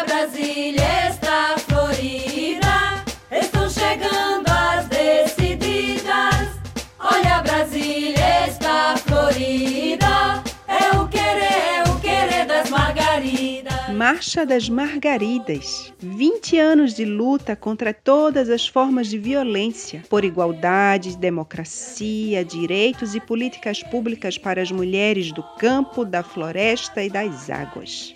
Olha, Brasília está florida, estão chegando as decididas. Olha, Brasília está florida, é o querer das margaridas. Marcha das Margaridas. 20 anos de luta contra todas as formas de violência, por igualdade, democracia, direitos e políticas públicas para as mulheres do campo, da floresta e das águas.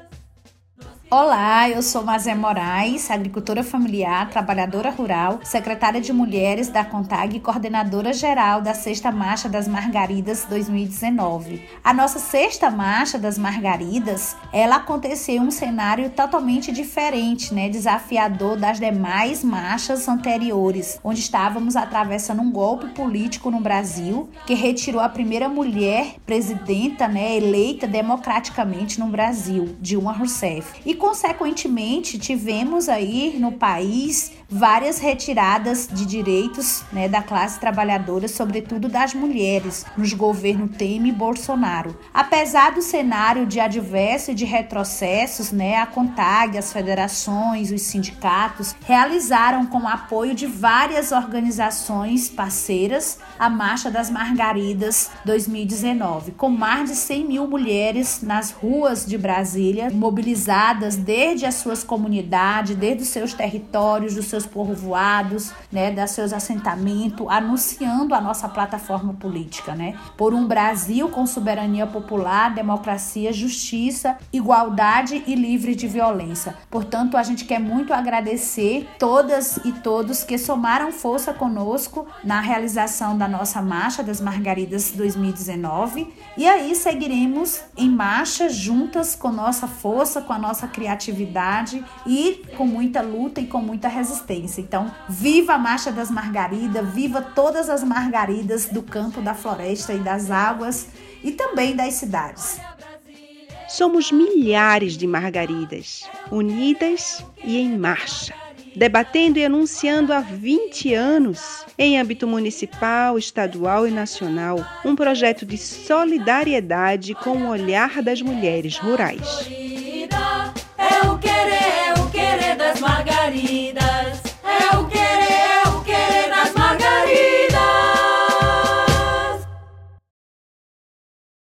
Olá, eu sou Mazé Moraes, agricultora familiar, trabalhadora rural, secretária de Mulheres da CONTAG e coordenadora geral da 6ª Marcha das Margaridas 2019. A nossa 6ª Marcha das Margaridas, ela aconteceu em um cenário totalmente diferente, desafiador das demais marchas anteriores, onde estávamos atravessando um golpe político no Brasil, que retirou a primeira mulher presidenta, eleita democraticamente no Brasil, Dilma Rousseff. E, consequentemente, tivemos aí no país várias retiradas de direitos da classe trabalhadora, sobretudo das mulheres, nos governos Temer e Bolsonaro. Apesar do cenário de adverso e de retrocessos, a CONTAG, as federações, os sindicatos, realizaram com o apoio de várias organizações parceiras a Marcha das Margaridas 2019, com mais de 100 mil mulheres nas ruas de Brasília, mobilizadas desde as suas comunidades, desde os seus territórios, dos seus povoados, dos seus assentamentos, anunciando a nossa plataforma política, por um Brasil com soberania popular, democracia, justiça, igualdade e livre de violência. Portanto, a gente quer muito agradecer todas e todos que somaram força conosco na realização da nossa Marcha das Margaridas 2019, e aí seguiremos em marcha juntas com nossa força, com a nossa criatividade e com muita luta e com muita resistência. Então, viva a Marcha das Margaridas, viva todas as margaridas do campo, da floresta e das águas e também das cidades. Somos milhares de margaridas, unidas e em marcha, debatendo e anunciando há 20 anos, em âmbito municipal, estadual e nacional, um projeto de solidariedade com o olhar das mulheres rurais.